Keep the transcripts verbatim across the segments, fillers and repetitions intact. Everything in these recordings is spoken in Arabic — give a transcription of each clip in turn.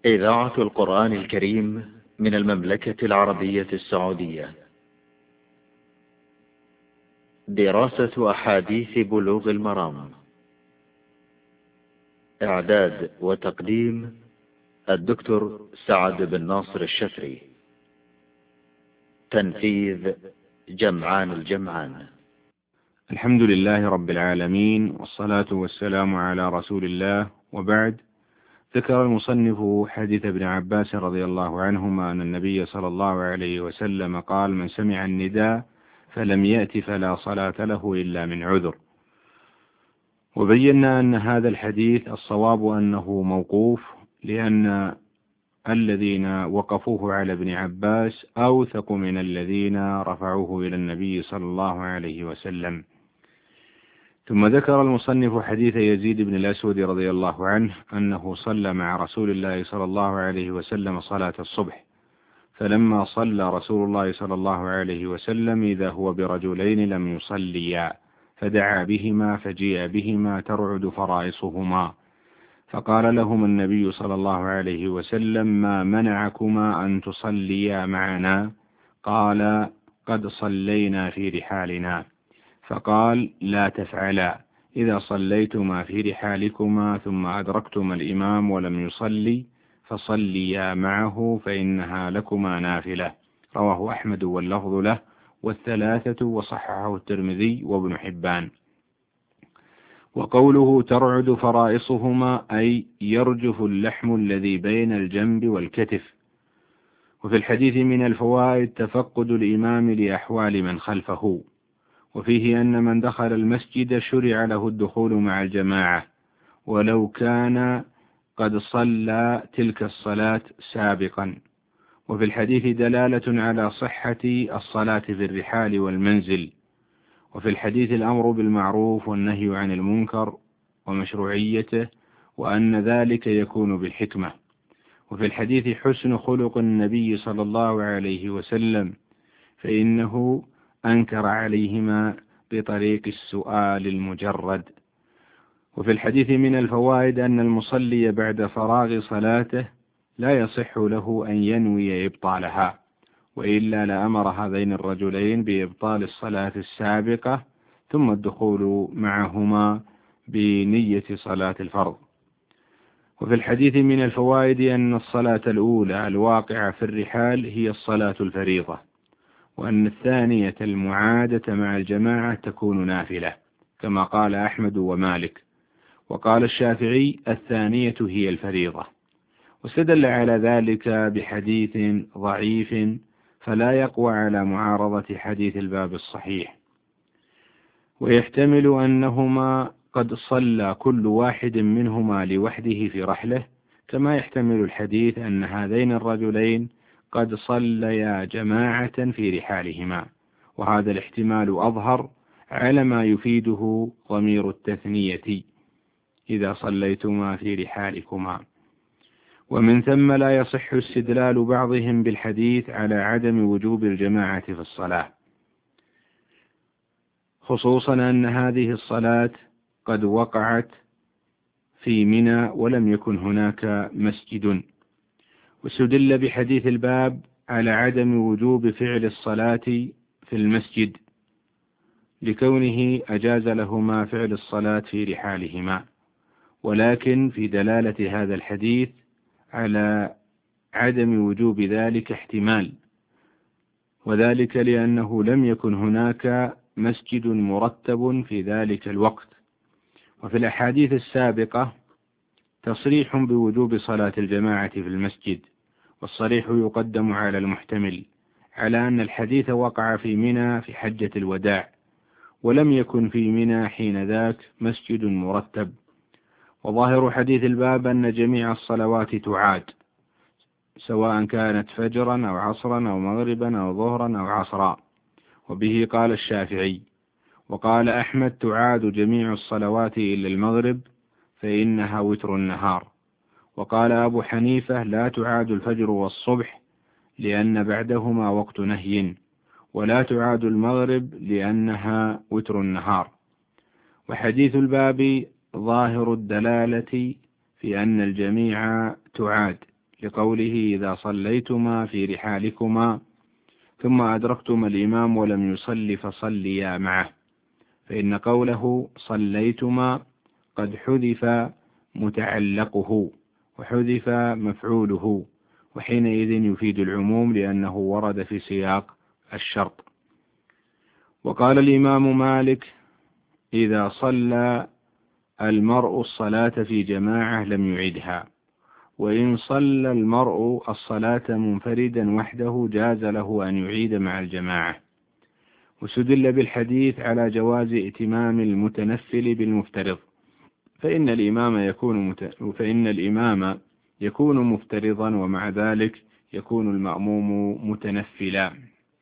إذاعة القرآن الكريم من المملكة العربية السعودية. دراسة أحاديث بلوغ المرام. إعداد وتقديم الدكتور سعد بن ناصر الشفري. تنفيذ جمعان الجمعان. الحمد لله رب العالمين، والصلاة والسلام على رسول الله، وبعد. ذكر المصنف حديث ابن عباس رضي الله عنهما أن النبي صلى الله عليه وسلم قال: من سمع النداء فلم يأت فلا صلاة له إلا من عذر. وبينا أن هذا الحديث الصواب أنه موقوف، لأن الذين وقفوه على ابن عباس أوثق من الذين رفعوه إلى النبي صلى الله عليه وسلم. ثم ذكر المصنف حديث يزيد بن الأسود رضي الله عنه أنه صلى مع رسول الله صلى الله عليه وسلم صلاة الصبح، فلما صلى رسول الله صلى الله عليه وسلم إذا هو برجلين لم يصليا، فدعا بهما فجيء بهما ترعد فرائصهما، فقال لهم النبي صلى الله عليه وسلم: ما منعكما أن تصليا معنا؟ قال: قد صلينا في رحالنا. فقال: لا تفعلا، إذا صليتما في رحالكما ثم أدركتما الإمام ولم يصلي فصليا معه فإنها لكما نافلة. رواه أحمد واللفظ له والثلاثة، وصححه الترمذي وابن حبان. وقوله ترعد فرائصهما أي يرجف اللحم الذي بين الجنب والكتف. وفي الحديث من الفوائد تفقد الإمام لأحوال من خلفه، وفيه أن من دخل المسجد شرع له الدخول مع الجماعة ولو كان قد صلى تلك الصلاة سابقا. وفي الحديث دلالة على صحة الصلاة في الرحال والمنزل. وفي الحديث الأمر بالمعروف والنهي عن المنكر ومشروعيته، وأن ذلك يكون بالحكمة. وفي الحديث حسن خلق النبي صلى الله عليه وسلم، فإنه أنكر عليهما بطريق السؤال المجرد. وفي الحديث من الفوائد أن المصلي بعد فراغ صلاته لا يصح له أن ينوي إبطالها، وإلا لأمر هذين الرجلين بإبطال الصلاة السابقة ثم الدخول معهما بنية صلاة الفرض. وفي الحديث من الفوائد أن الصلاة الأولى الواقعة في الرحال هي الصلاة الفريضة، وأن الثانية المعادة مع الجماعة تكون نافلة، كما قال أحمد ومالك. وقال الشافعي: الثانية هي الفريضة. واستدل على ذلك بحديث ضعيف فلا يقوى على معارضة حديث الباب الصحيح. ويحتمل أنهما قد صلى كل واحد منهما لوحده في رحله، كما يحتمل الحديث أن هذين الرجلين قد صليا جماعة في رحالهما، وهذا الاحتمال أظهر على ما يفيده ضمير التثنية: إذا صليتما في رحالكما. ومن ثم لا يصح استدلال بعضهم بالحديث على عدم وجوب الجماعة في الصلاة، خصوصا أن هذه الصلاة قد وقعت في منى ولم يكن هناك مسجد. واستدل بحديث الباب على عدم وجوب فعل الصلاة في المسجد، لكونه أجاز لهما فعل الصلاة في رحالهما. ولكن في دلالة هذا الحديث على عدم وجوب ذلك احتمال، وذلك لأنه لم يكن هناك مسجد مرتب في ذلك الوقت. وفي الأحاديث السابقة تصريح بوجوب صلاة الجماعة في المسجد، والصريح يقدم على المحتمل، على أن الحديث وقع في منى في حجة الوداع، ولم يكن في منى حين ذاك مسجد مرتب. وظاهر حديث الباب أن جميع الصلوات تعاد، سواء كانت فجرا أو عصرا أو مغربا أو ظهرا أو عصرا، وبه قال الشافعي. وقال أحمد: تعاد جميع الصلوات إلا المغرب فإنها وتر النهار. وقال أبو حنيفة: لا تعاد الفجر والصبح لأن بعدهما وقت نهي، ولا تعاد المغرب لأنها وتر النهار. وحديث الباب ظاهر الدلالة في أن الجميع تعاد، لقوله إذا صليتما في رحالكما ثم أدركتما الإمام ولم يصل فصليا معه، فإن قوله صليتما قد حذف متعلقه وحذف مفعوله، وحينئذ يفيد العموم لأنه ورد في سياق الشرط. وقال الإمام مالك إذا صلى المرء الصلاة في جماعة لم يعدها، وإن صلى المرء الصلاة منفردا وحده جاز له أن يعيد مع الجماعة. واستدل بالحديث على جواز ائتمام المتنفل بالمفترض، فإن الإمام يكون مت... فإن الإمام يكون مفترضا ومع ذلك يكون المأموم متنفلا.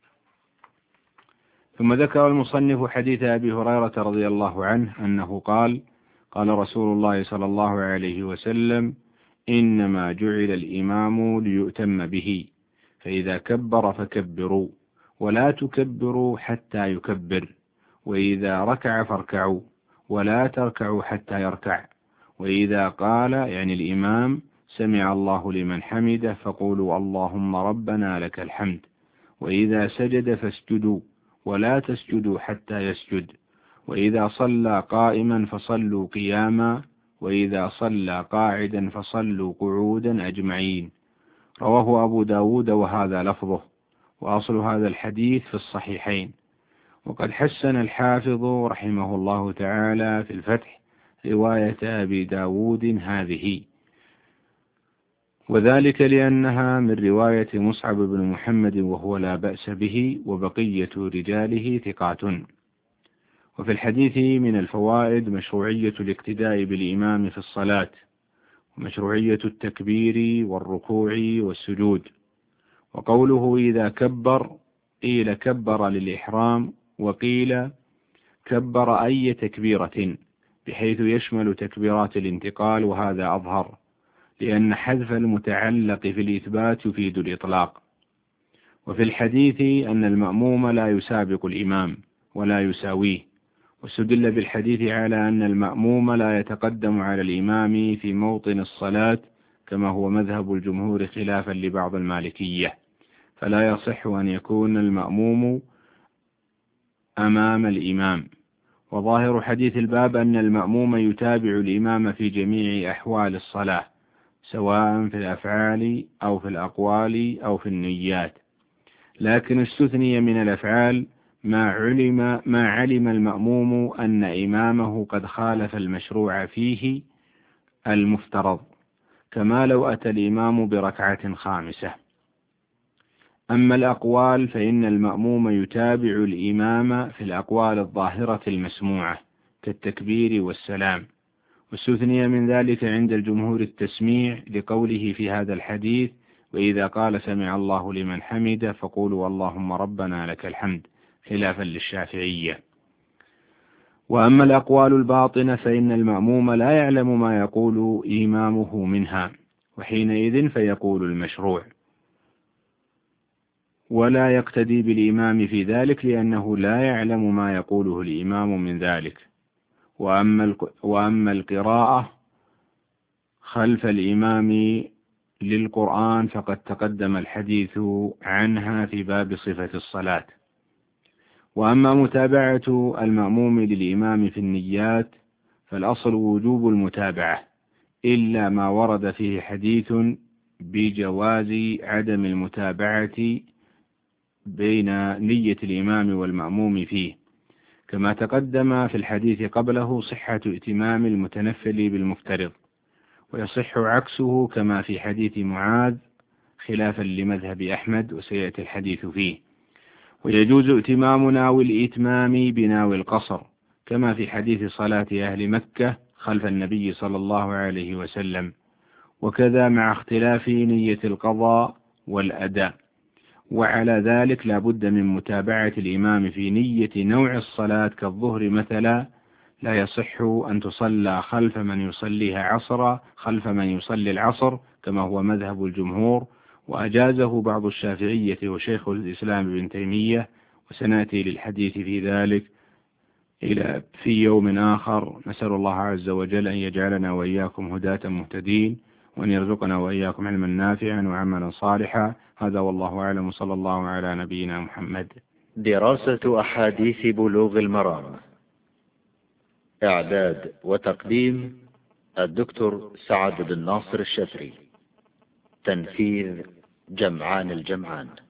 ثم ذكر المصنف حديث أبي هريرة رضي الله عنه أنه قال قال رسول الله صلى الله عليه وسلم إنما جعل الإمام ليؤتم به، فإذا كبر فكبروا ولا تكبروا حتى يكبر، وإذا ركع فاركعوا ولا تركعوا حتى يركع، وإذا قال يعني الإمام سمع الله لمن حمده فقولوا اللهم ربنا لك الحمد، وإذا سجد فاسجدوا ولا تسجدوا حتى يسجد، وإذا صلى قائما فصلوا قياما، وإذا صلى قاعدا فصلوا قعودا أجمعين. رواه أبو داود وهذا لفظه، وأصل هذا الحديث في الصحيحين. وقد حسن الحافظ رحمه الله تعالى في الفتح رواية أبي داود هذه، وذلك لأنها من رواية مصعب بن محمد وهو لا بأس به، وبقية رجاله ثقات. وفي الحديث من الفوائد مشروعية الاقتداء بالإمام في الصلاة، ومشروعية التكبير والركوع والسجود. وقوله إذا كبر قيل كبر للإحرام، وقيل كبر أي تكبيرة بحيث يشمل تكبيرات الانتقال، وهذا أظهر لأن حذف المتعلق في الإثبات يفيد الإطلاق. وفي الحديث أن المأموم لا يسابق الإمام ولا يساويه، واستدل بالحديث على أن المأموم لا يتقدم على الإمام في موطن الصلاة كما هو مذهب الجمهور خلافا لبعض المالكية، فلا يصح أن يكون المأموم أمام الإمام. وظاهر حديث الباب أن المأموم يتابع الإمام في جميع أحوال الصلاة سواء في الأفعال أو في الأقوال أو في النيات، لكن استثني من الأفعال ما علم ما علم المأموم أن إمامه قد خالف المشروع فيه المفترض، كما لو أتى الإمام بركعة خامسة. أما الأقوال فإن المأموم يتابع الإمام في الأقوال الظاهرة المسموعة كالتكبير والسلام، واستثني من ذلك عند الجمهور التسميع لقوله في هذا الحديث وإذا قال سمع الله لمن حمده فقولوا اللهم ربنا لك الحمد، خلافا للشافعية. وأما الأقوال الباطنة فإن المأموم لا يعلم ما يقول إمامه منها، وحينئذ فيقول المشروع ولا يقتدي بالإمام في ذلك لأنه لا يعلم ما يقوله الإمام من ذلك. وأما وأما القراءة خلف الإمام للقرآن فقد تقدم الحديث عنها في باب صفة الصلاة. وأما متابعة المأموم للإمام في النيات فالأصل وجوب المتابعة إلا ما ورد فيه حديث بجواز عدم المتابعة بين نية الإمام والمأموم فيه، كما تقدم في الحديث قبله صحة ائتمام المتنفل بالمفترض، ويصح عكسه كما في حديث معاذ خلافا لمذهب أحمد وسيأتي الحديث فيه. ويجوز ائتمام ناوي الإتمام بناوي القصر كما في حديث صلاة أهل مكة خلف النبي صلى الله عليه وسلم، وكذا مع اختلاف نية القضاء والأداء. وعلى ذلك لا بد من متابعة الإمام في نية نوع الصلاة كالظهر مثلا، لا يصح أن تصلى خلف من يصليها عصرا خلف من يصلي العصر كما هو مذهب الجمهور، وأجازه بعض الشافعية وشيخ الإسلام ابن تيمية، وسنأتي للحديث في ذلك إلى في يوم آخر. نسأل الله عز وجل أن يجعلنا وإياكم هداة مهتدين، وأن يرزقنا وإياكم علما نافعا وعملا صالحا. هذا والله أعلم، وصلى الله على نبينا محمد. دراسة أحاديث بلوغ المرام، إعداد وتقديم الدكتور سعد بن ناصر الشافعي، تنفيذ جمعان الجمعان.